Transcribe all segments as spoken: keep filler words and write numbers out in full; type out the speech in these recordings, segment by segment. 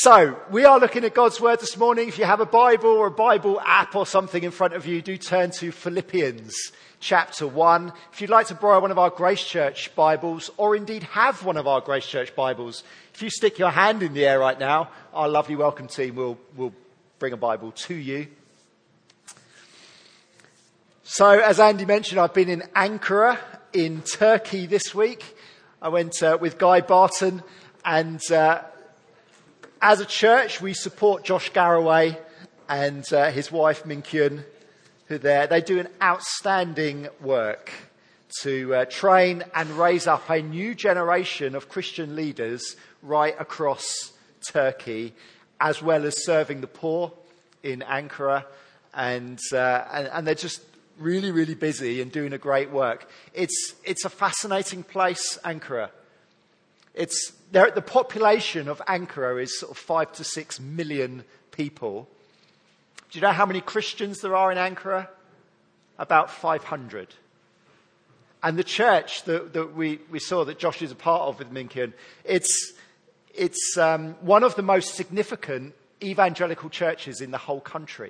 So, we are looking at God's Word this morning. If you have a Bible or a Bible app or something in front of you, do turn to Philippians chapter one. If you'd like to borrow one of our Grace Church Bibles, or indeed have one of our Grace Church Bibles, if you stick your hand in the air right now, our lovely welcome team will, will bring a Bible to you. So, as Andy mentioned, I've been in Ankara in Turkey this week. I went uh, with Guy Barton, and uh, as a church, we support Josh Garraway and uh, his wife Minkyun, who are there. They do an outstanding work to uh, train and raise up a new generation of Christian leaders right across Turkey, as well as serving the poor in Ankara. And, uh, and, and they're just really, really busy and doing a great work. It's, it's a fascinating place, Ankara. It's there. The population of Ankara is sort of five to six million people. Do you know how many Christians there are in Ankara? About five hundred. And the church that, that we, we saw that Josh is a part of with Minkyun, it's it's um, one of the most significant evangelical churches in the whole country.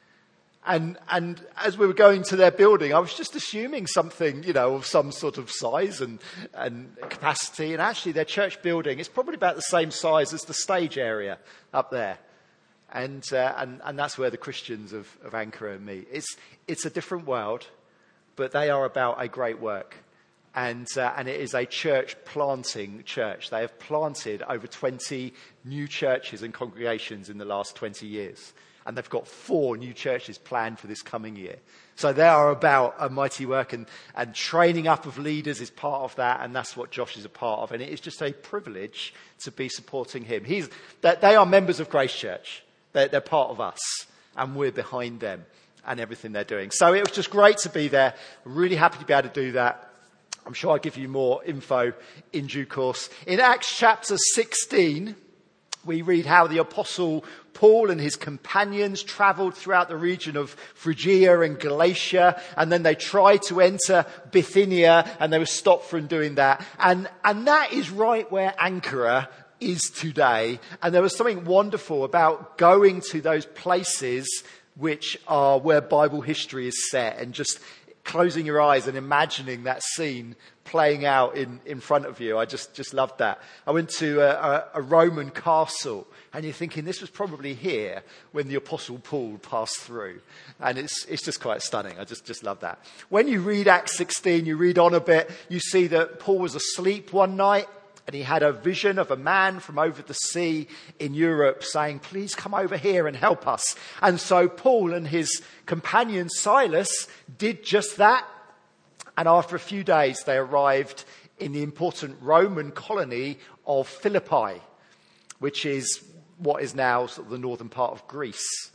And and as we were going to their building, I was just assuming something, you know, of some sort of size and, and capacity. And actually their church building is probably about the same size as the stage area up there. And uh, and, and that's where the Christians of, of Ankara meet. It's it's a different world, but they are about a great work. And uh, and it is a church planting church. They have planted over twenty new churches and congregations in the last twenty years. And they've got four new churches planned for this coming year. So they are about a mighty work, and, and training up of leaders is part of that. And that's what Josh is a part of. And it is just a privilege to be supporting him. He's, they are members of Grace Church. They're, they're part of us, and we're behind them and everything they're doing. So it was just great to be there. Really happy to be able to do that. I'm sure I'll give you more info in due course. In Acts chapter sixteen, we read how the apostle Paul and his companions travelled throughout the region of Phrygia and Galatia, and then they tried to enter Bithynia, and they were stopped from doing that. And, and that is right where Ankara is today. And there was something wonderful about going to those places which are where Bible history is set, and just closing your eyes and imagining that scene playing out in, in front of you. I just, just loved that. I went to a, a, a Roman castle, and you're thinking this was probably here when the Apostle Paul passed through. And it's, it's just quite stunning. I just, just love that. When you read Acts sixteen, you read on a bit, you see that Paul was asleep one night, and he had a vision of a man from over the sea in Europe saying, please come over here and help us. And so Paul and his companion Silas did just that. And after a few days, they arrived in the important Roman colony of Philippi, which is what is now sort of the northern part of Greece.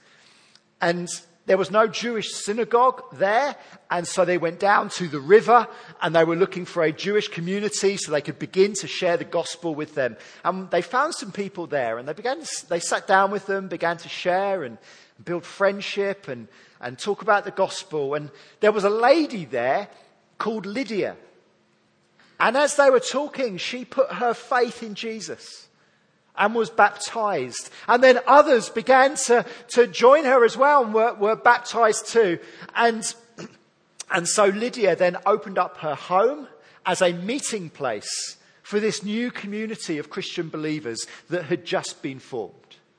And there was no Jewish synagogue there, and so they went down to the river, and they were looking for a Jewish community so they could begin to share the gospel with them. And they found some people there, and they began. To, they sat down with them, began to share and build friendship and, and talk about the gospel. And there was a lady there called Lydia. And as they were talking, she put her faith in Jesus and was baptized. And then others began to, to join her as well and were, were baptized too. And, and so Lydia then opened up her home as a meeting place for this new community of Christian believers that had just been formed.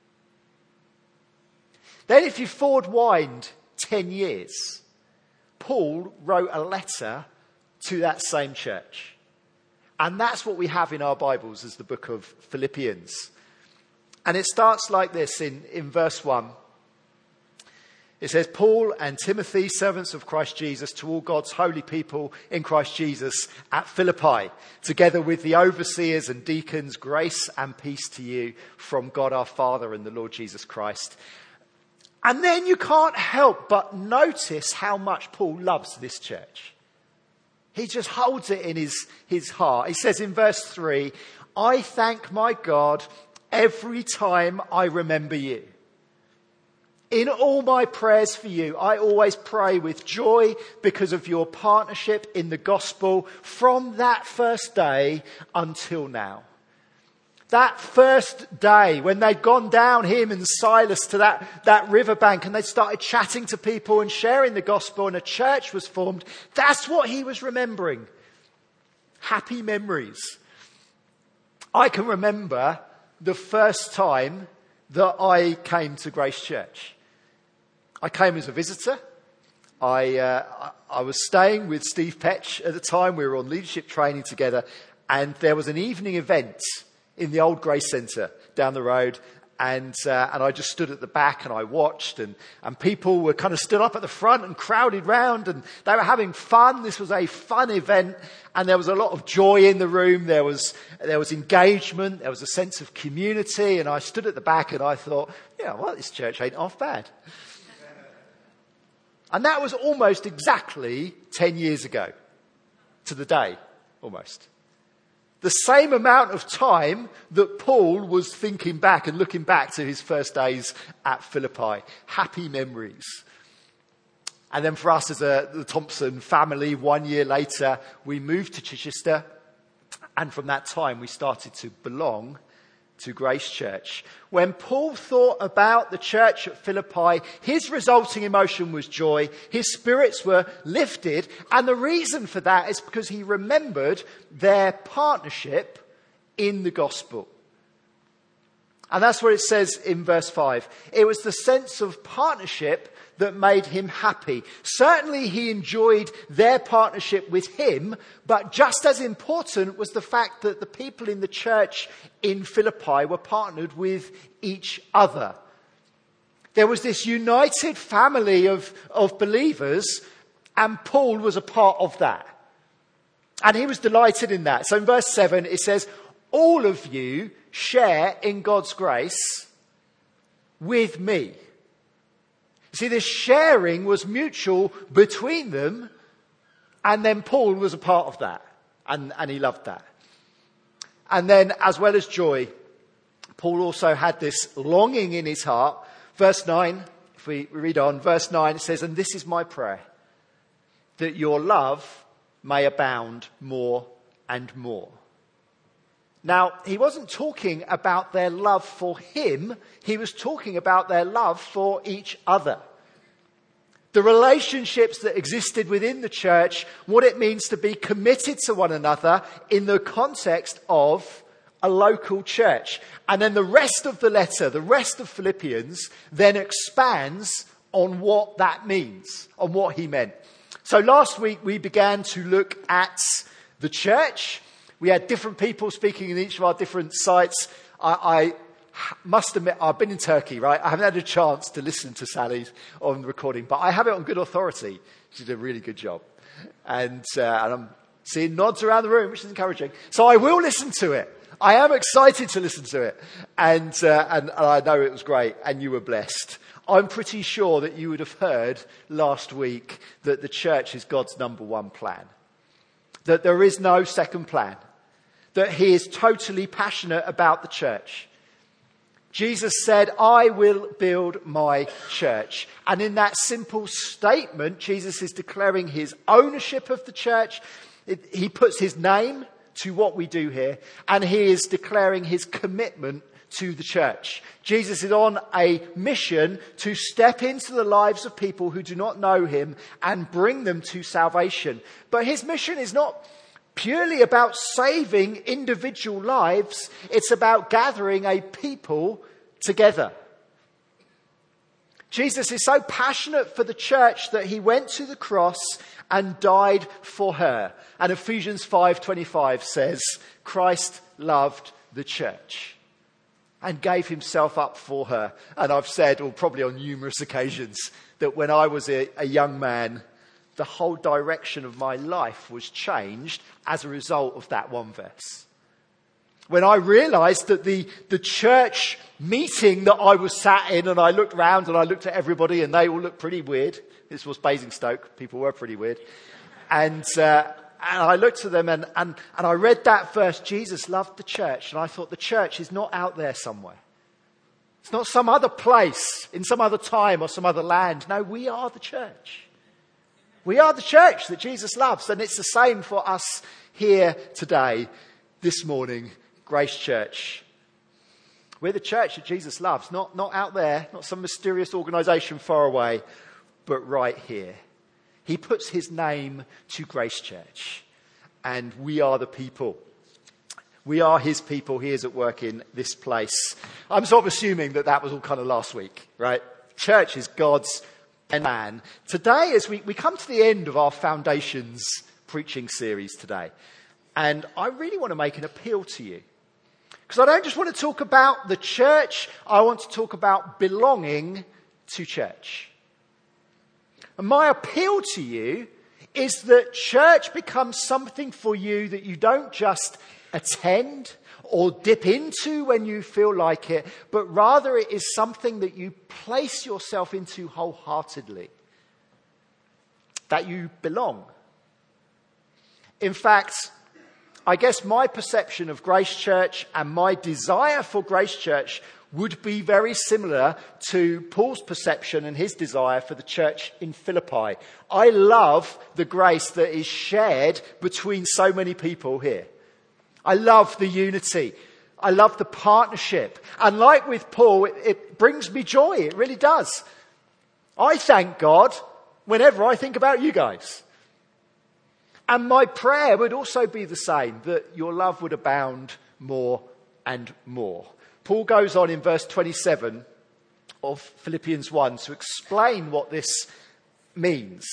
Then if you forward wind ten years, Paul wrote a letter to that same church. And that's what we have in our Bibles as the book of Philippians. And it starts like this in, in verse one. It says, Paul and Timothy, servants of Christ Jesus, to all God's holy people in Christ Jesus at Philippi, together with the overseers and deacons, grace and peace to you from God our Father and the Lord Jesus Christ. And then you can't help but notice how much Paul loves this church. He just holds it in his, his heart. He says in verse three, I thank my God every time I remember you. In all my prayers for you, I always pray with joy because of your partnership in the gospel from that first day until now. That first day when they'd gone down, him and Silas, to that, that riverbank, and they started chatting to people and sharing the gospel, and a church was formed. That's what he was remembering. Happy memories. I can remember the first time that I came to Grace Church. I came as a visitor. I, uh, I was staying with Steve Petch at the time. We were on leadership training together, and there was an evening event in the old Grace Centre down the road, and uh, and I just stood at the back and I watched, and, and people were kind of stood up at the front and crowded round, and they were having fun. This was a fun event, and there was a lot of joy in the room. There was there was engagement, there was a sense of community, and I stood at the back and I thought, yeah, well, this church ain't half bad. And that was almost exactly ten years ago, to the day, almost. The same amount of time that Paul was thinking back and looking back to his first days at Philippi. Happy memories. And then for us as a, the Thompson family, one year later, we moved to Chichester. And from that time, we started to belong to Grace Church. When Paul thought about the church at Philippi, his resulting emotion was joy. His spirits were lifted. And the reason for that is because he remembered their partnership in the gospel. And that's what it says in verse five. It was the sense of partnership that made him happy. Certainly he enjoyed their partnership with him, but just as important was the fact that the people in the church in Philippi were partnered with each other. There was this united family of, of believers, and Paul was a part of that. And he was delighted in that. So in verse seven it says, all of you share in God's grace with me. See, this sharing was mutual between them, and then Paul was a part of that, and, and he loved that. And then, as well as joy, Paul also had this longing in his heart. Verse nine, if we read on, verse nine, it says, and this is my prayer, that your love may abound more and more. Now, he wasn't talking about their love for him. He was talking about their love for each other. The relationships that existed within the church, what it means to be committed to one another in the context of a local church. And then the rest of the letter, the rest of Philippians, then expands on what that means, on what he meant. So last week we began to look at the church. We had different people speaking in each of our different sites. I, I must admit, I've been in Turkey, right? I haven't had a chance to listen to Sally on the recording, but I have it on good authority. She did a really good job. And, uh, and I'm seeing nods around the room, which is encouraging. So I will listen to it. I am excited to listen to it. And, uh, and, and I know it was great, and you were blessed. I'm pretty sure that you would have heard last week that the church is God's number one plan. That there is no second plan. That he is totally passionate about the church. Jesus said, I will build my church. And in that simple statement, Jesus is declaring his ownership of the church. It, he puts his name to what we do here. And he is declaring his commitment to the church. Jesus is on a mission to step into the lives of people who do not know him and bring them to salvation. But his mission is not purely about saving individual lives. It's about gathering a people together. Jesus is so passionate for the church that he went to the cross and died for her. And Ephesians five twenty-five says, Christ loved the church and gave himself up for her. And I've said, or probably on numerous occasions, that when I was a, a young man, the whole direction of my life was changed as a result of that one verse. When I realised that the, the church meeting that I was sat in, and I looked round and I looked at everybody and they all looked pretty weird. This was Basingstoke. People were pretty weird. And, uh, and I looked at them and, and, and I read that verse, Jesus loved the church. And I thought the church is not out there somewhere. It's not some other place in some other time or some other land. No, we are the church. We are the church that Jesus loves. And it's the same for us here today, this morning, Grace Church. We're the church that Jesus loves, not, not out there, not some mysterious organisation far away, but right here. He puts his name to Grace Church, and we are the people. We are his people. He is at work in this place. I'm sort of assuming that that was all kind of last week, right? Church is God's plan. Today, as we, we come to the end of our Foundations preaching series today, and I really want to make an appeal to you. Because I don't just want to talk about the church, I want to talk about belonging to church. And my appeal to you is that church becomes something for you that you don't just attend or dip into when you feel like it, but rather it is something that you place yourself into wholeheartedly. That you belong. In fact, I guess my perception of Grace Church and my desire for Grace Church would be very similar to Paul's perception and his desire for the church in Philippi. I love the grace that is shared between so many people here. I love the unity. I love the partnership. And like with Paul, it, it brings me joy. It really does. I thank God whenever I think about you guys. And my prayer would also be the same, that your love would abound more and more. Paul goes on in verse twenty-seven of Philippians one to explain what this means.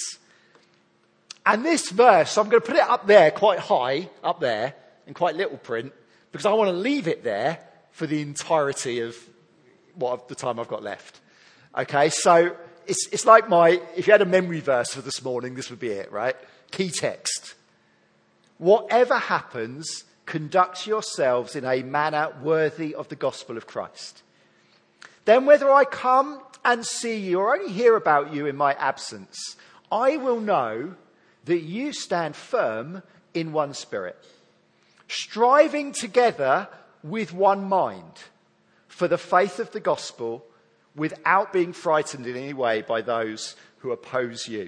And this verse, I'm going to put it up there, quite high, up there, in quite little print, because I want to leave it there for the entirety of what the time I've got left. Okay, so it's, it's like my, if you had a memory verse for this morning, this would be it, right? Key text. Whatever happens, conduct yourselves in a manner worthy of the gospel of Christ. Then whether I come and see you or only hear about you in my absence, I will know that you stand firm in one spirit, striving together with one mind for the faith of the gospel, without being frightened in any way by those who oppose you.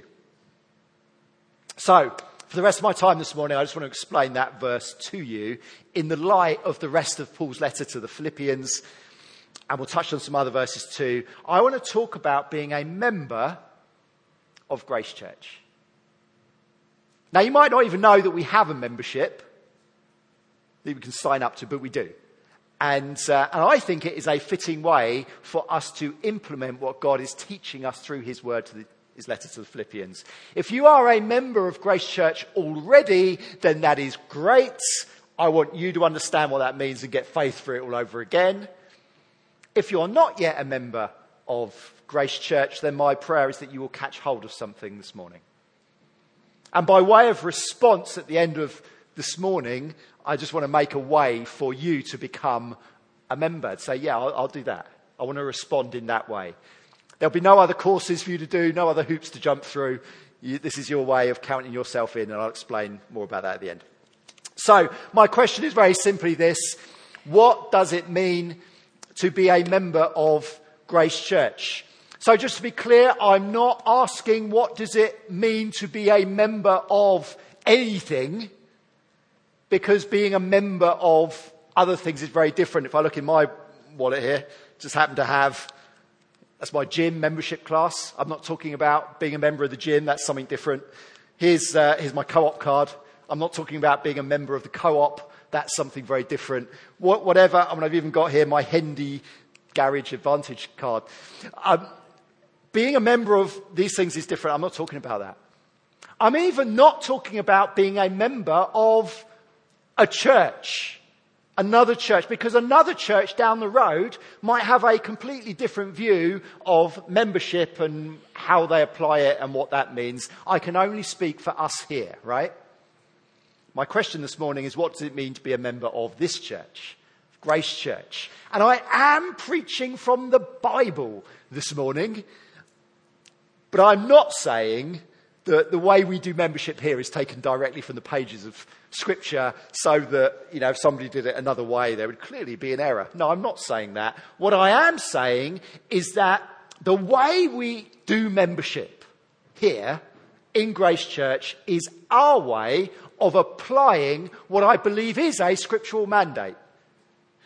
So, for the rest of my time this morning, I just want to explain that verse to you in the light of the rest of Paul's letter to the Philippians, and we'll touch on some other verses too. I want to talk about being a member of Grace Church. Now, you might not even know that we have a membership that we can sign up to, but we do. And, uh, and I think it is a fitting way for us to implement what God is teaching us through his word to the his letter to the Philippians. If you are a member of Grace Church already, then that is great. I want you to understand what that means and get faith for it all over again. If you're not yet a member of Grace Church, then my prayer is that you will catch hold of something this morning. And by way of response at the end of this morning, I just want to make a way for you to become a member. Say, yeah, I'll, I'll do that. I want to respond in that way. There'll be no other courses for you to do, no other hoops to jump through. You, this is your way of counting yourself in, and I'll explain more about that at the end. So, my question is very simply this. What does it mean to be a member of Grace Church? So, just to be clear, I'm not asking what does it mean to be a member of anything, because being a member of other things is very different. If I look in my wallet here, just happen to have... That's my gym membership class. I'm not talking about being a member of the gym. That's something different. Here's, uh, here's my co-op card. I'm not talking about being a member of the co-op. That's something very different. What, whatever. I mean, I've even got here my Hendy Garage Advantage card. Um, being a member of these things is different. I'm not talking about that. I'm even not talking about being a member of a church. Another church, because another church down the road might have a completely different view of membership and how they apply it and what that means. I can only speak for us here, right? My question this morning is, what does it mean to be a member of this church, Grace Church? And I am preaching from the Bible this morning, but I'm not saying that the way we do membership here is taken directly from the pages of Scripture, so that, you know, if somebody did it another way, there would clearly be an error. No, I'm not saying that. What I am saying is that the way we do membership here in Grace Church is our way of applying what I believe is a scriptural mandate.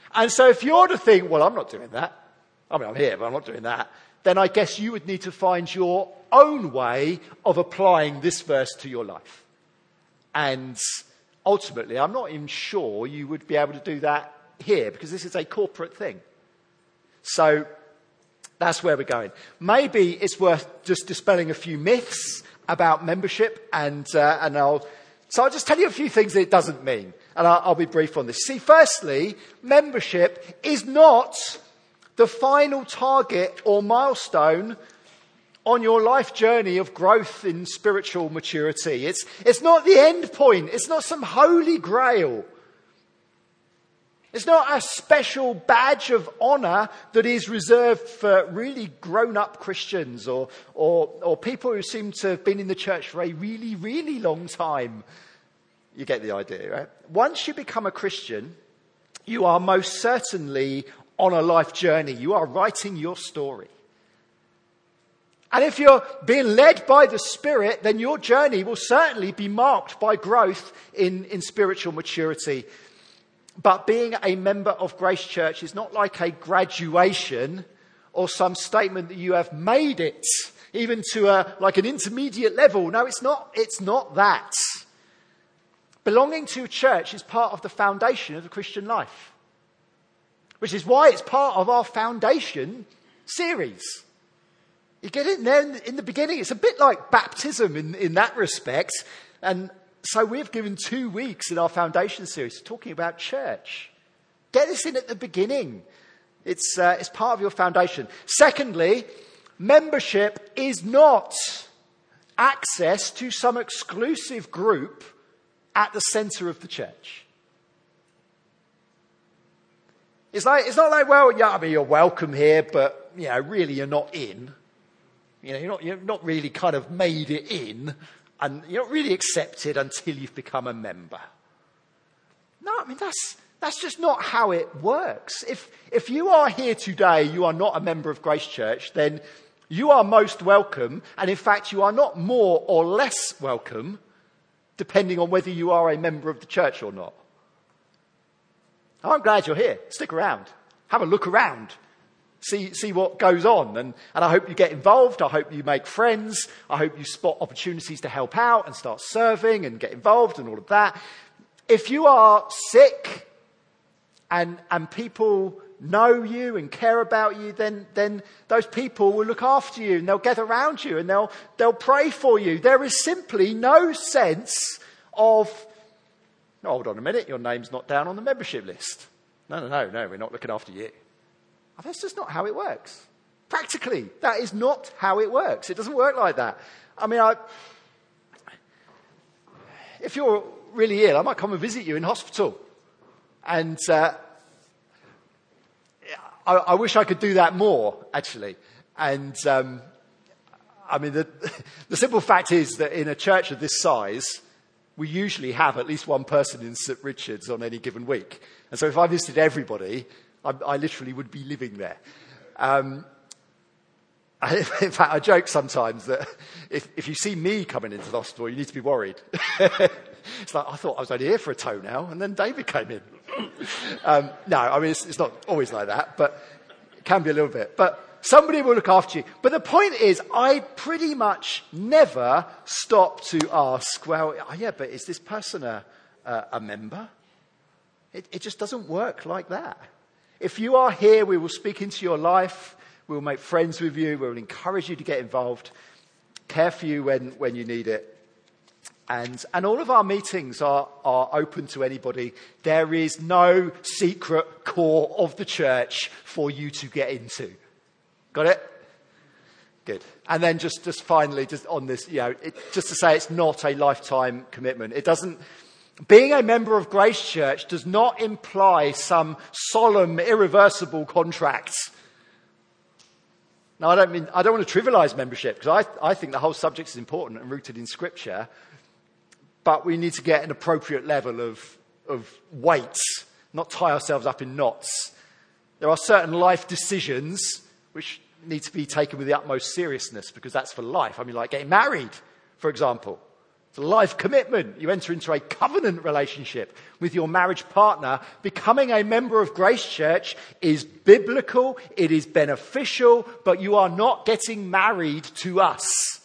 And so if you're to think, well, I'm not doing that. I mean, I'm here, but I'm not doing that. Then I guess you would need to find your own way of applying this verse to your life. And ultimately, I'm not even sure you would be able to do that here, because this is a corporate thing. So that's where we're going. Maybe it's worth just dispelling a few myths about membership, and uh, and I'll so I'll just tell you a few things that it doesn't mean, and I'll, I'll be brief on this. See, firstly, membership is not the final target or milestone on your life journey of growth in spiritual maturity. It's it's not the end point. It's not some holy grail. It's not a special badge of honour that is reserved for really grown-up Christians or, or or people who seem to have been in the church for a really, really long time. You get the idea, right? Once you become a Christian, you are most certainly on a life journey. You are writing your story. And if you're being led by the Spirit, then your journey will certainly be marked by growth in, in spiritual maturity. But being a member of Grace Church is not like a graduation or some statement that you have made it, even to a, like an intermediate level. No, it's not, it's not that. Belonging to a church is part of the foundation of the Christian life, which is why it's part of our foundation series. You get it there in the beginning. It's a bit like baptism in, in that respect. And so we've given two weeks in our foundation series talking about church. Get this in at the beginning. It's, uh, it's part of your foundation. Secondly, membership is not access to some exclusive group at the centre of the church. It's like, it's not like, well, yeah, I mean, you're welcome here, but, you know, really you're not in. You know, you're not, you're not really kind of made it in. And you're not really accepted until you've become a member. No, I mean, that's that's just not how it works. If if you are here today, you are not a member of Grace Church, then you are most welcome. And in fact, you are not more or less welcome, depending on whether you are a member of the church or not. I'm glad you're here. Stick around. Have a look around. See see what goes on. And, and I hope you get involved. I hope you make friends. I hope you spot opportunities to help out and start serving and get involved and all of that. If you are sick and and people know you and care about you, then then those people will look after you and they'll gather around you and they'll they'll pray for you. There is simply no sense of, oh, hold on a minute, your name's not down on the membership list. No, no, no, no, we're not looking after you. That's just not how it works. Practically, that is not how it works. It doesn't work like that. I mean, I, if you're really ill, I might come and visit you in hospital. And uh, I, I wish I could do that more, actually. And um, I mean, the, the simple fact is that in a church of this size, we usually have at least one person in St Richard's on any given week. And so if I visited everybody, I, I literally would be living there. Um, I, in fact, I joke sometimes that if, if you see me coming into the hospital, you need to be worried. It's like, I thought I was only here for a toenail, and then David came in. um, no, I mean, it's, it's not always like that, but it can be a little bit. But somebody will look after you. But the point is, I pretty much never stop to ask, well, yeah, but is this person a, a, a member? It, it just doesn't work like that. If you are here, we will speak into your life. We will make friends with you. We will encourage you to get involved, care for you when, when you need it. And, and all of our meetings are, are open to anybody. There is no secret core of the church for you to get into. Got it? Good. And then just, just finally, just on this, you know, it, just to say it's not a lifetime commitment. It doesn't, being a member of Grace Church does not imply some solemn, irreversible contract. Now, I don't mean, I don't want to trivialize membership, because I, I think the whole subject is important and rooted in Scripture. But we need to get an appropriate level of, of weight, not tie ourselves up in knots. There are certain life decisions which need to be taken with the utmost seriousness, because that's for life. I mean, like getting married, for example. It's a life commitment. You enter into a covenant relationship with your marriage partner. Becoming a member of Grace Church is biblical, it is beneficial, but you are not getting married to us.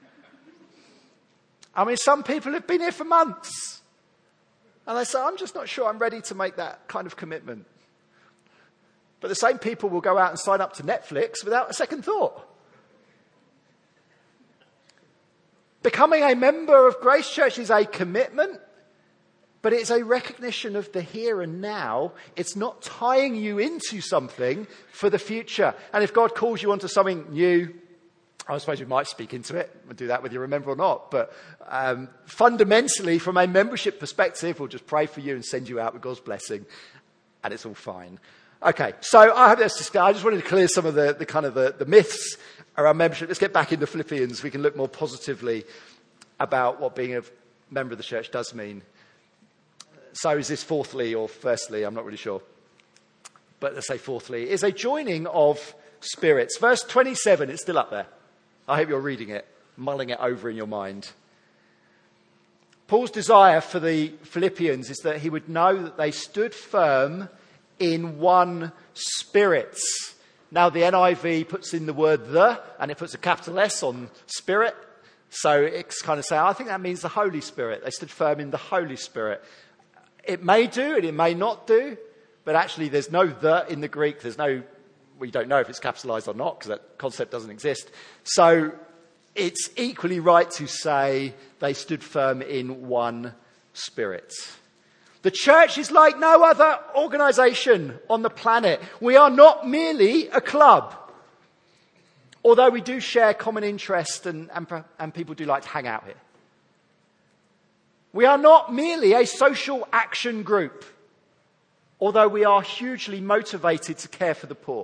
I mean, some people have been here for months. And they say, I'm just not sure I'm ready to make that kind of commitment. But the same people will go out and sign up to Netflix without a second thought. Becoming a member of Grace Church is a commitment, but it's a recognition of the here and now. It's not tying you into something for the future. And if God calls you onto something new, I suppose we might speak into it and do that whether you remember or not. But um, fundamentally, from a membership perspective, we'll just pray for you and send you out with God's blessing, and it's all fine. Okay, so I hope that's just, I just wanted to clear some of the, the kind of the, the myths around membership. Let's get back into Philippians. We can look more positively about what being a member of the church does mean. So is this fourthly or firstly? I'm not really sure. But let's say fourthly, is a joining of spirits. Verse twenty-seven, it's still up there. I hope you're reading it, mulling it over in your mind. Paul's desire for the Philippians is that he would know that they stood firm in one spirit. Now the N I V puts in the word the, and it puts a capital S on spirit. So it's kind of saying, I think that means the Holy Spirit. They stood firm in the Holy Spirit. It may do and it may not do, but actually there's no the in the Greek. There's no, we don't know if it's capitalized or not because that concept doesn't exist. So it's equally right to say they stood firm in one spirit. The church is like no other organization on the planet. We are not merely a club. Although we do share common interest and, and, and people do like to hang out here. We are not merely a social action group. Although we are hugely motivated to care for the poor.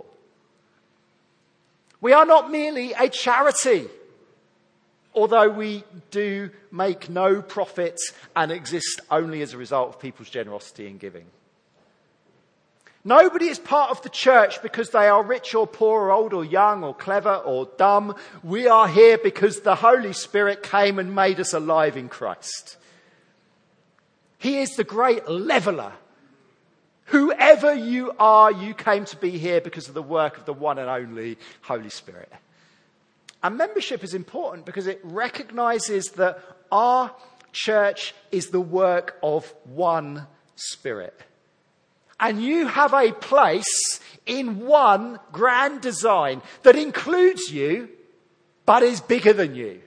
We are not merely a charity. Although we do make no profit and exist only as a result of people's generosity and giving. Nobody is part of the church because they are rich or poor or old or young or clever or dumb. We are here because the Holy Spirit came and made us alive in Christ. He is the great leveler. Whoever you are, you came to be here because of the work of the one and only Holy Spirit. And membership is important because it recognizes that our church is the work of one Spirit. And you have a place in one grand design that includes you, but is bigger than you.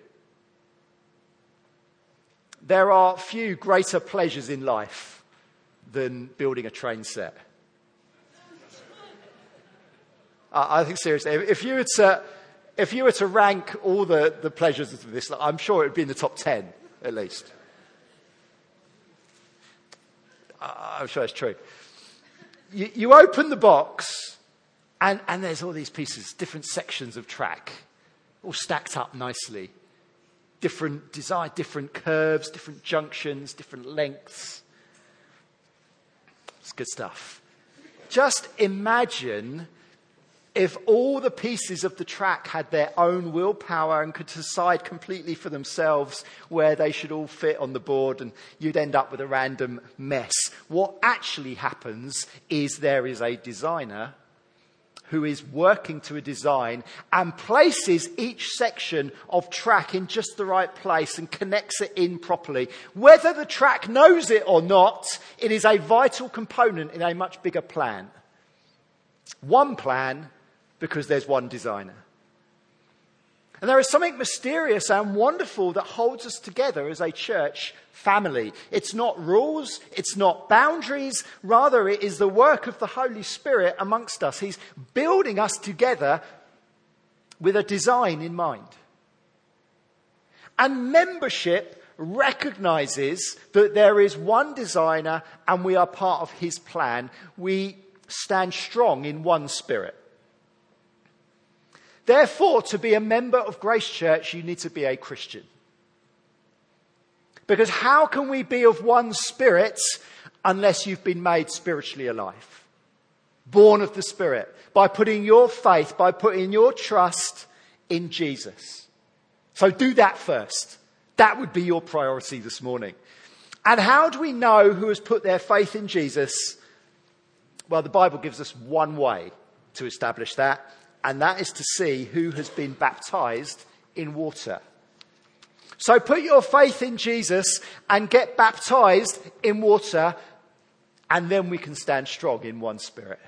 There are few greater pleasures in life than building a train set. I think seriously, if you were to... If you were to rank all the, the pleasures of this, I'm sure it would be in the top ten, at least. I'm sure it's true. You, you open the box, and, and there's all these pieces, different sections of track, all stacked up nicely. Different design, different curves, different junctions, different lengths. It's good stuff. Just imagine if all the pieces of the track had their own willpower and could decide completely for themselves where they should all fit on the board, and you'd end up with a random mess. What actually happens is there is a designer who is working to a design and places each section of track in just the right place and connects it in properly. Whether the track knows it or not, it is a vital component in a much bigger plan. One plan, because there's one designer. And there is something mysterious and wonderful that holds us together as a church family. It's not rules, it's not boundaries, rather it is the work of the Holy Spirit amongst us. He's building us together with a design in mind. And membership recognizes that there is one designer and we are part of his plan. We stand strong in one spirit. Therefore, to be a member of Grace Church, you need to be a Christian. Because how can we be of one spirit unless you've been made spiritually alive? Born of the Spirit. By putting your faith, by putting your trust in Jesus. So do that first. That would be your priority this morning. And how do we know who has put their faith in Jesus? Well, the Bible gives us one way to establish that, and that is to see who has been baptized in water. So put your faith in Jesus and get baptized in water, and then we can stand strong in one spirit.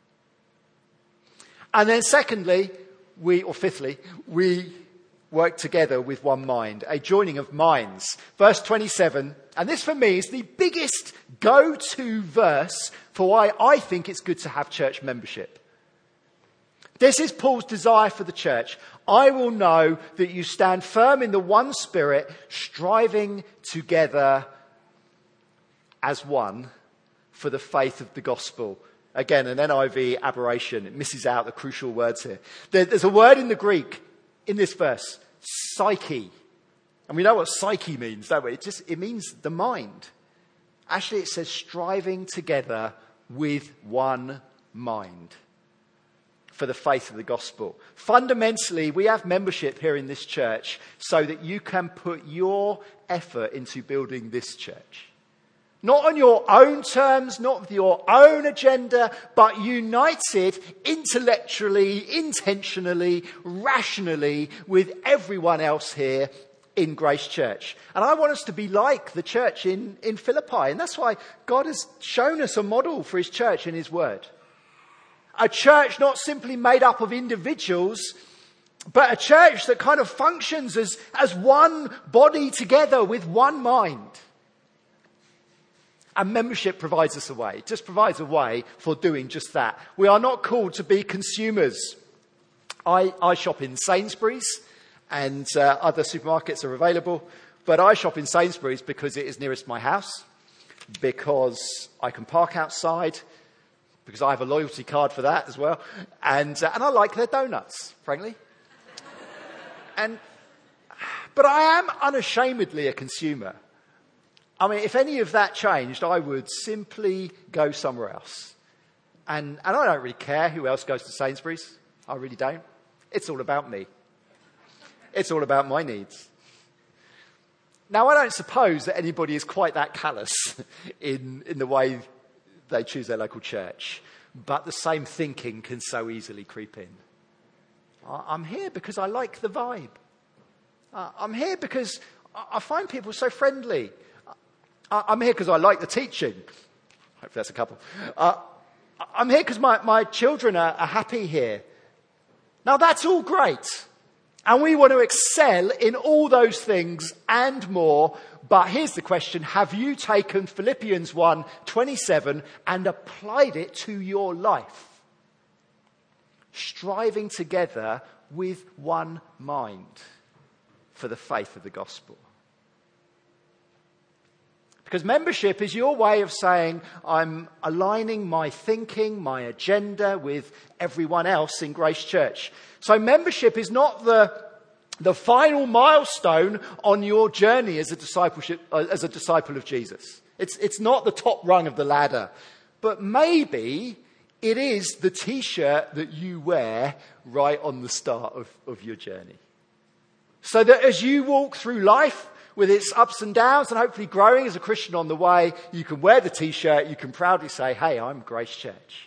And then secondly, we, or fifthly, we work together with one mind, a joining of minds. Verse twenty-seven, and this for me is the biggest go-to verse for why I think it's good to have church membership. This is Paul's desire for the church. I will know that you stand firm in the one spirit, striving together as one for the faith of the gospel. Again, an N I V aberration. It misses out the crucial words here. There's a word in the Greek in this verse, psyche. And we know what psyche means, don't we? It just, it means the mind. Actually, it says striving together with one mind for the faith of the gospel. Fundamentally, we have membership here in this church so that you can put your effort into building this church. Not on your own terms, not with your own agenda, but united intellectually, intentionally, rationally with everyone else here in Grace Church. And I want us to be like the church in, in Philippi. And that's why God has shown us a model for his church in his word. A church not simply made up of individuals, but a church that kind of functions as, as one body together with one mind. And membership provides us a way. It just provides a way for doing just that. We are not called to be consumers. I, I shop in Sainsbury's and uh, other supermarkets are available. But I shop in Sainsbury's because it is nearest my house, because I can park outside, because I have a loyalty card for that as well. And, uh, and I like their donuts, frankly. and But I am unashamedly a consumer. I mean, if any of that changed, I would simply go somewhere else. And, and I don't really care who else goes to Sainsbury's. I really don't. It's all about me. It's all about my needs. Now, I don't suppose that anybody is quite that callous in, in the way they choose their local church. But the same thinking can so easily creep in. I'm here because I like the vibe. I'm here because I find people so friendly. I'm here because I like the teaching. Hopefully that's a couple. Uh, I'm here because my, my children are, are happy here. Now that's all great. And we want to excel in all those things and more. But here's the question. Have you taken Philippians one twenty-seven and applied it to your life? Striving together with one mind for the faith of the gospel. Because membership is your way of saying, I'm aligning my thinking, my agenda with everyone else in Grace Church. So membership is not the, the final milestone on your journey as a discipleship, uh, as a disciple of Jesus. It's, it's not the top rung of the ladder. But maybe it is the t-shirt that you wear right on the start of, of your journey. So that as you walk through life, with its ups and downs and hopefully growing as a Christian on the way, you can wear the t-shirt, you can proudly say, hey, I'm Grace Church.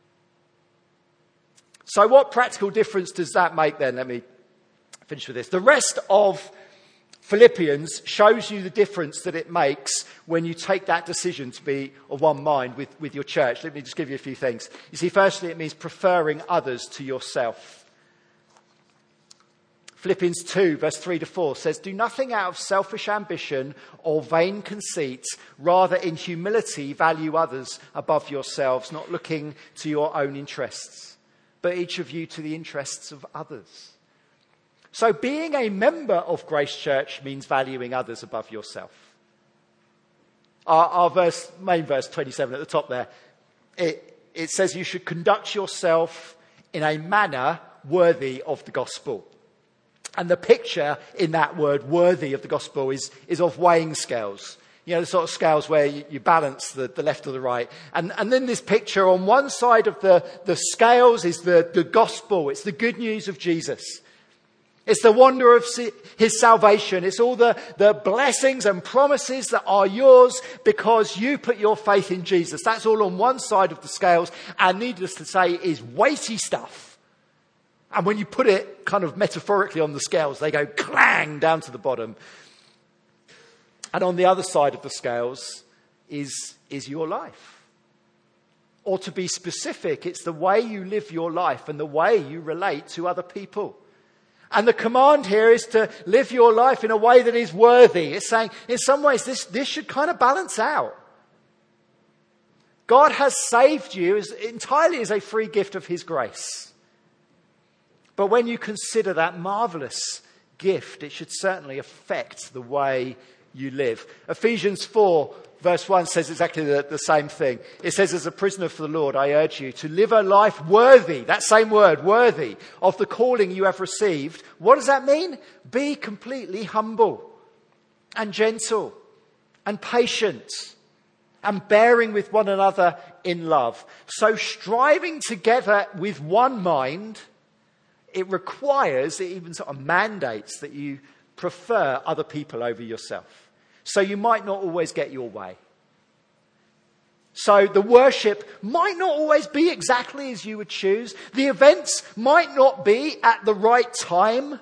So what practical difference does that make then? Let me finish with this. The rest of Philippians shows you the difference that it makes when you take that decision to be of one mind with, with your church. Let me just give you a few things. You see, firstly, it means preferring others to yourself. Philippians two, verse three to four says, do nothing out of selfish ambition or vain conceit. Rather, in humility, value others above yourselves, not looking to your own interests, but each of you to the interests of others. So being a member of Grace Church means valuing others above yourself. Our, our verse, main verse twenty-seven at the top there, it, it says you should conduct yourself in a manner worthy of the gospel. And the picture in that word, worthy of the gospel, is, is of weighing scales. You know, the sort of scales where you, you balance the, the left or the right. And, and then this picture, on one side of the, the scales is the, the gospel. It's the good news of Jesus. It's the wonder of his salvation. It's all the, the blessings and promises that are yours because you put your faith in Jesus. That's all on one side of the scales, and needless to say is weighty stuff. And when you put it kind of metaphorically on the scales, they go clang down to the bottom. And on the other side of the scales is, is your life. Or to be specific, it's the way you live your life and the way you relate to other people. And the command here is to live your life in a way that is worthy. It's saying, in some ways, this, this should kind of balance out. God has saved you as, entirely as a free gift of his grace. But when you consider that marvelous gift, it should certainly affect the way you live. Ephesians four verse one says exactly the, the same thing. It says, as a prisoner for the Lord, I urge you to live a life worthy, that same word, worthy, of the calling you have received. What does that mean? Be completely humble and gentle and patient and bearing with one another in love. So striving together with one mind, it requires, it even sort of mandates that you prefer other people over yourself. So you might not always get your way. So the worship might not always be exactly as you would choose. The events might not be at the right time.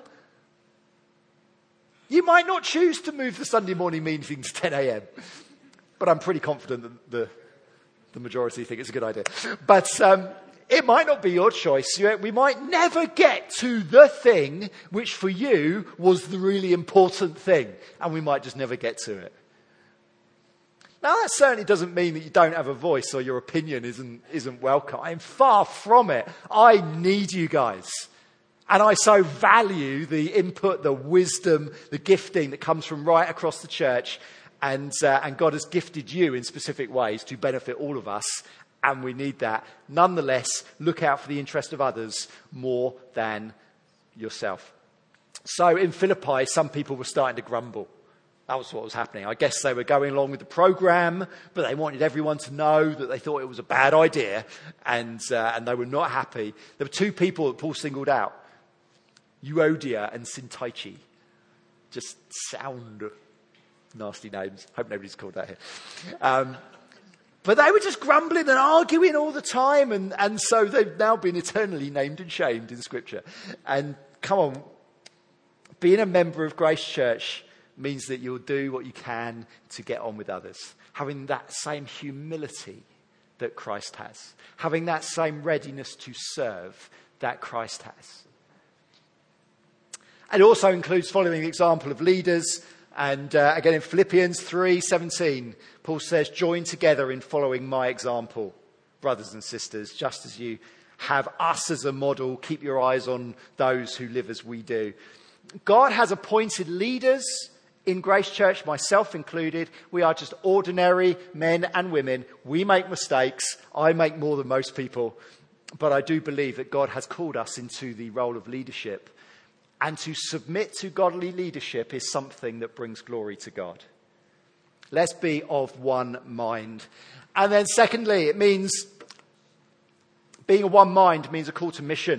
You might not choose to move the Sunday morning meeting to ten a.m. But I'm pretty confident that the, the majority think it's a good idea. But um, it might not be your choice. We might never get to the thing which for you was the really important thing. And we might just never get to it. Now, that certainly doesn't mean that you don't have a voice or your opinion isn't, isn't welcome. I'm far from it. I need you guys. And I so value the input, the wisdom, the gifting that comes from right across the church. And, uh, and God has gifted you in specific ways to benefit all of us. And we need that. Nonetheless, look out for the interest of others more than yourself. So in Philippi, some people were starting to grumble. That was what was happening. I guess they were going along with the program, but they wanted everyone to know that they thought it was a bad idea. And, uh, and they were not happy. There were two people that Paul singled out. Euodia and Syntyche. Just sound nasty names. Hope nobody's called that here. Um, But they were just grumbling and arguing all the time. And, and so they've now been eternally named and shamed in Scripture. And come on, being a member of Grace Church means that you'll do what you can to get on with others. Having that same humility that Christ has. Having that same readiness to serve that Christ has. It also includes following the example of leaders. And uh, again in Philippians three seventeen, Paul says, join together in following my example, brothers and sisters, just as you have us as a model. Keep your eyes on those who live as we do. God has appointed leaders in Grace Church, myself included. We are just ordinary men and women. We make mistakes. I make more than most people. But I do believe that God has called us into the role of leadership. And to submit to godly leadership is something that brings glory to God. Let's be of one mind. And then secondly, it means being of one mind means a call to mission.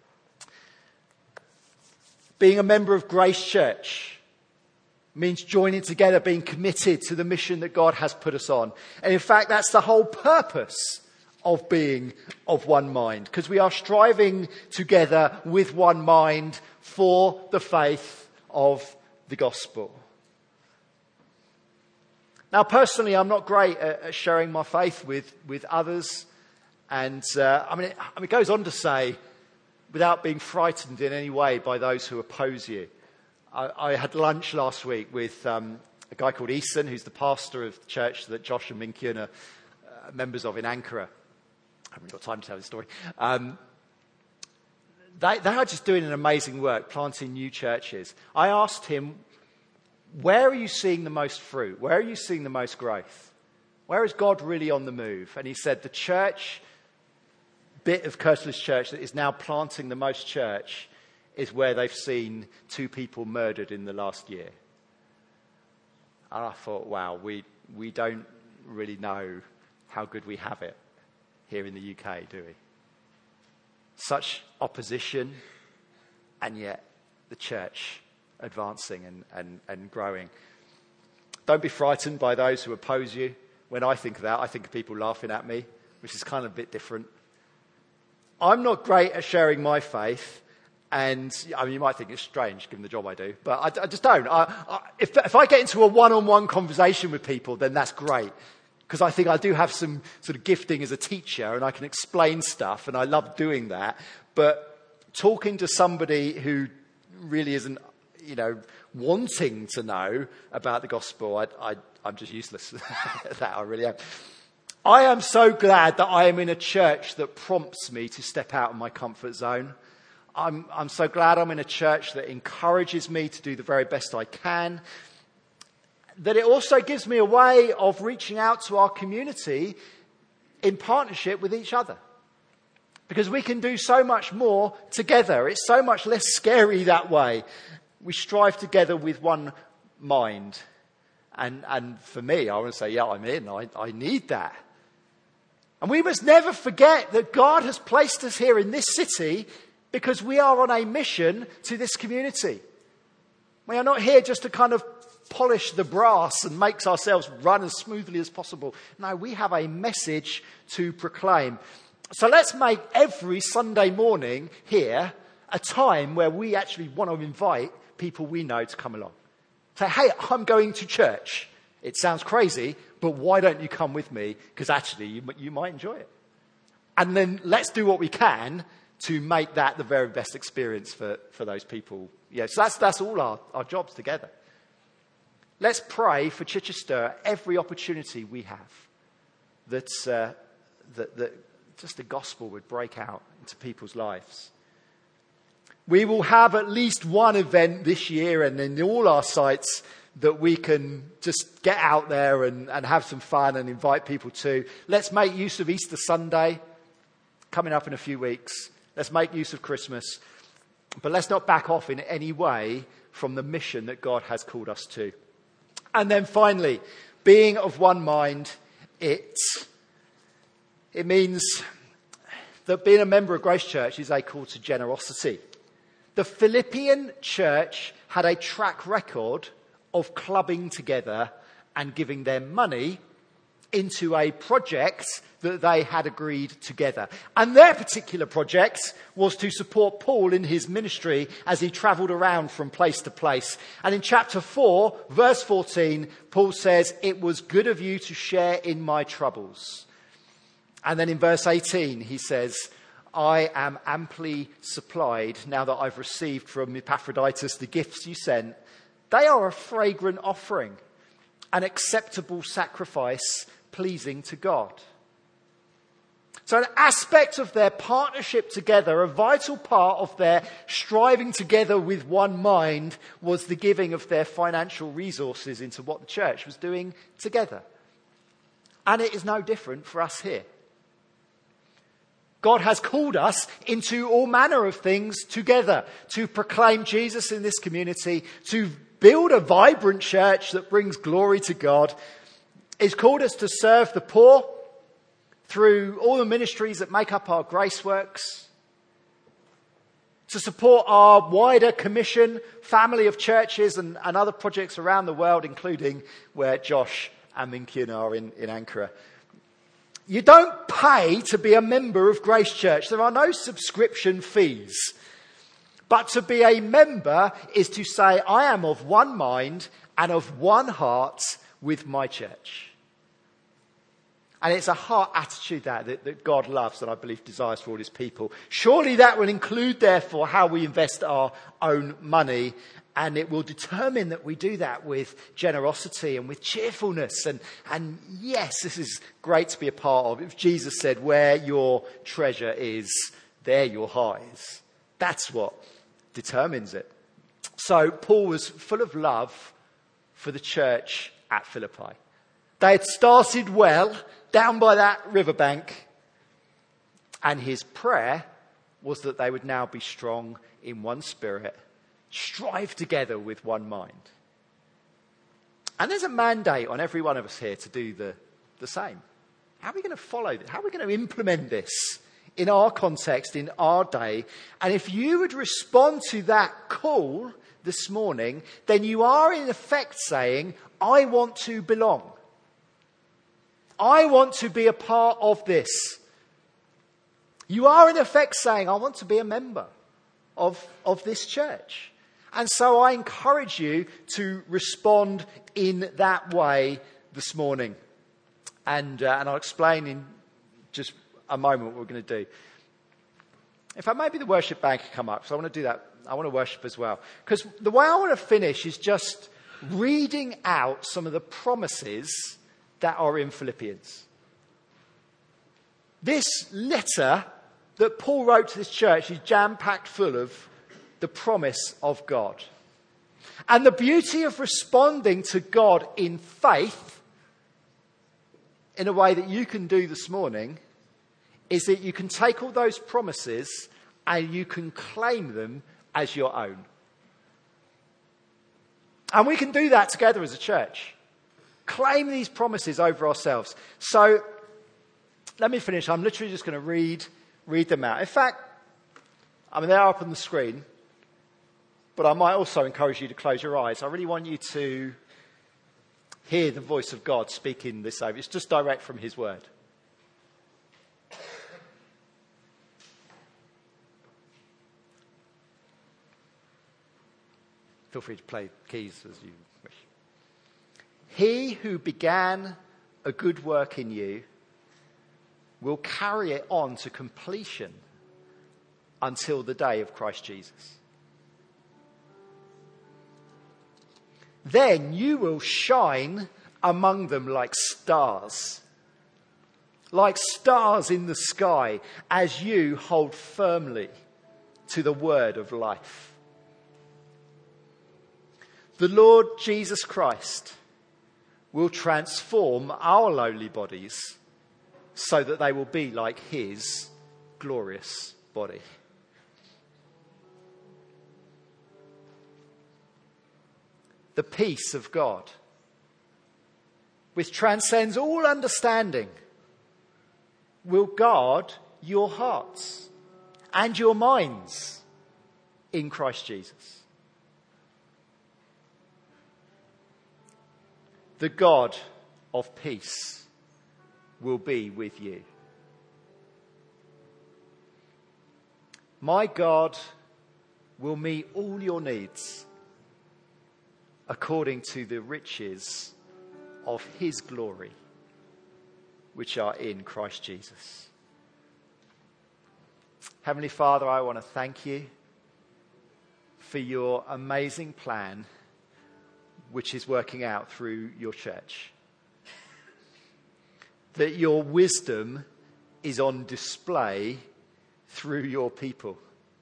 Being a member of Grace Church means joining together, being committed to the mission that God has put us on. And in fact, that's the whole purpose of being of one mind, because we are striving together with one mind for the faith of the gospel. Now, personally, I'm not great at, at sharing my faith with, with others. And uh, I mean, it, I mean, it goes on to say, without being frightened in any way by those who oppose you. I, I had lunch last week with um, a guy called Eason, who's the pastor of the church that Josh and Minkyun are uh, members of in Ankara. I haven't got time to tell the story. Um, they, they are just doing an amazing work, planting new churches. I asked him, where are you seeing the most fruit? Where are you seeing the most growth? Where is God really on the move? And he said the church, bit of Curtis Church that is now planting the most church is where they've seen two people murdered in the last year. And I thought, wow, we we don't really know how good we have it here in the U K, do we? Such opposition, and yet the church advancing and, and, and growing. Don't be frightened by those who oppose you. When I think of that, I think of people laughing at me, which is kind of a bit different. I'm not great at sharing my faith. And I mean, you might think it's strange given the job I do, but I, I just don't. I, I, if, if I get into a one-on-one conversation with people, then that's great. Because I think I do have some sort of gifting as a teacher and I can explain stuff and I love doing that. But talking to somebody who really isn't, you know, wanting to know about the gospel, I, I, I'm just useless at that. I really am. I am so glad that I am in a church that prompts me to step out of my comfort zone. I'm, I'm so glad I'm in a church that encourages me to do the very best I can. That it also gives me a way of reaching out to our community in partnership with each other. Because we can do so much more together. It's so much less scary that way. We strive together with one mind. And, and for me, I want to say, yeah, I'm in. I, I need that. And we must never forget that God has placed us here in this city because we are on a mission to this community. We are not here just to kind of polish the brass and make ourselves run as smoothly as possible. No, we have a message to proclaim. So let's make every Sunday morning here a time where we actually want to invite people we know to come along. Say, hey, I'm going to church. It sounds crazy, but why don't you come with me? Because actually you, you might enjoy it. And then let's do what we can to make that the very best experience for, for those people. Yeah, so that's, that's all our, our jobs together. Let's pray for Chichester every opportunity we have that, uh, that, that just the gospel would break out into people's lives. We will have at least one event this year and in all our sites that we can just get out there and, and have some fun and invite people to. Let's make use of Easter Sunday coming up in a few weeks. Let's make use of Christmas. But let's not back off in any way from the mission that God has called us to. And then finally, being of one mind, it, it means that being a member of Grace Church is a call to generosity. The Philippian church had a track record of clubbing together and giving their money into a project that they had agreed together. And their particular project was to support Paul in his ministry as he travelled around from place to place. And in chapter four, verse fourteen, Paul says, "It was good of you to share in my troubles." And then in verse eighteen, he says, "I am amply supplied now that I've received from Epaphroditus the gifts you sent. They are a fragrant offering, an acceptable sacrifice pleasing to God." So an aspect of their partnership together, a vital part of their striving together with one mind, was the giving of their financial resources into what the church was doing together. And it is no different for us here. God has called us into all manner of things together to proclaim Jesus in this community, to build a vibrant church that brings glory to God. He's called us to serve the poor through all the ministries that make up our Grace Works, to support our wider commission, family of churches and, and other projects around the world, including where Josh and Minkyun are in, in Ankara. You don't pay to be a member of Grace Church. There are no subscription fees. But to be a member is to say, I am of one mind and of one heart with my church. And it's a heart attitude that, that, that God loves and I believe desires for all his people. Surely that will include, therefore, how we invest our own money. And it will determine that we do that with generosity and with cheerfulness. And, and yes, this is great to be a part of. If Jesus said, where your treasure is, there your heart is. That's what determines it. So Paul was full of love for the church at Philippi. They had started well down by that riverbank. And his prayer was that they would now be strong in one spirit, strive together with one mind. And there's a mandate on every one of us here to do the, the same. How are we going to follow this? How are we going to implement this in our context, in our day. And if you would respond to that call this morning, then you are in effect saying, I want to belong. I want to be a part of this. You are in effect saying, I want to be a member of, of this church. And so I encourage you to respond in that way this morning. And, uh, and I'll explain in just a moment what we're going to do. In fact, maybe the worship band can come up, so I want to do that. I want to worship as well. Because the way I want to finish is just reading out some of the promises that are in Philippians. This letter that Paul wrote to this church is jam-packed full of the promise of God. And the beauty of responding to God in faith, in a way that you can do this morning, is that you can take all those promises and you can claim them as your own. And we can do that together as a church. Claim these promises over ourselves. So, let me finish. I'm literally just going to read, read them out. In fact, I mean, they're up on the screen, but I might also encourage you to close your eyes. I really want you to hear the voice of God speaking this over. It's just direct from his word. Feel free to play keys as you wish. He who began a good work in you will carry it on to completion until the day of Christ Jesus. Then you will shine among them like stars, like stars in the sky, as you hold firmly to the word of life. The Lord Jesus Christ will transform our lowly bodies so that they will be like his glorious body. The peace of God, which transcends all understanding, will guard your hearts and your minds in Christ Jesus. The God of peace will be with you. My God will meet all your needs according to the riches of his glory, which are in Christ Jesus. Heavenly Father, I want to thank you for your amazing plan, which is working out through your church. That your wisdom is on display through your people.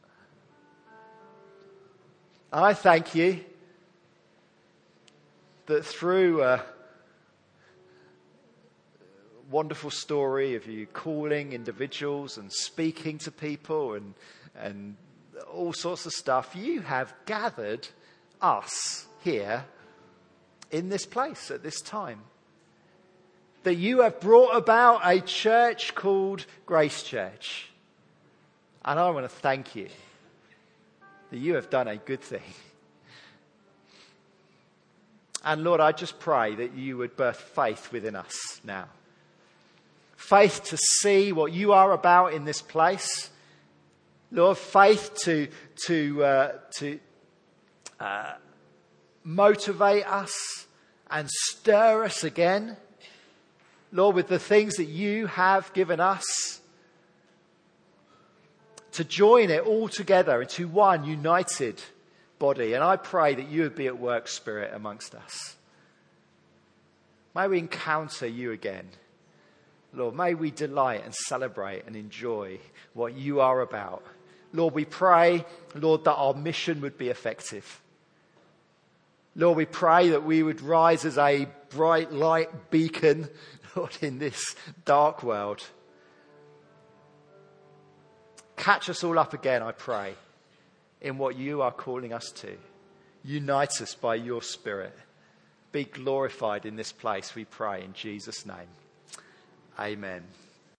And I thank you that through a wonderful story of you calling individuals and speaking to people and, and all sorts of stuff, you have gathered us here in this place at this time. That you have brought about a church called Grace Church. And I want to thank you that you have done a good thing. And Lord, I just pray that you would birth faith within us now. Faith to see what you are about in this place. Lord, faith to, to, uh, to uh, motivate us and stir us again. Lord, with the things that you have given us, to join it all together into one united body. And I pray that you would be at work, Spirit, amongst us. May we encounter you again. Lord, may we delight and celebrate and enjoy what you are about. Lord, we pray, Lord, that our mission would be effective. Lord, we pray that we would rise as a bright light beacon, Lord, in this dark world. Catch us all up again, I pray, in what you are calling us to. Unite us by your Spirit. Be glorified in this place, we pray, in Jesus' name. Amen.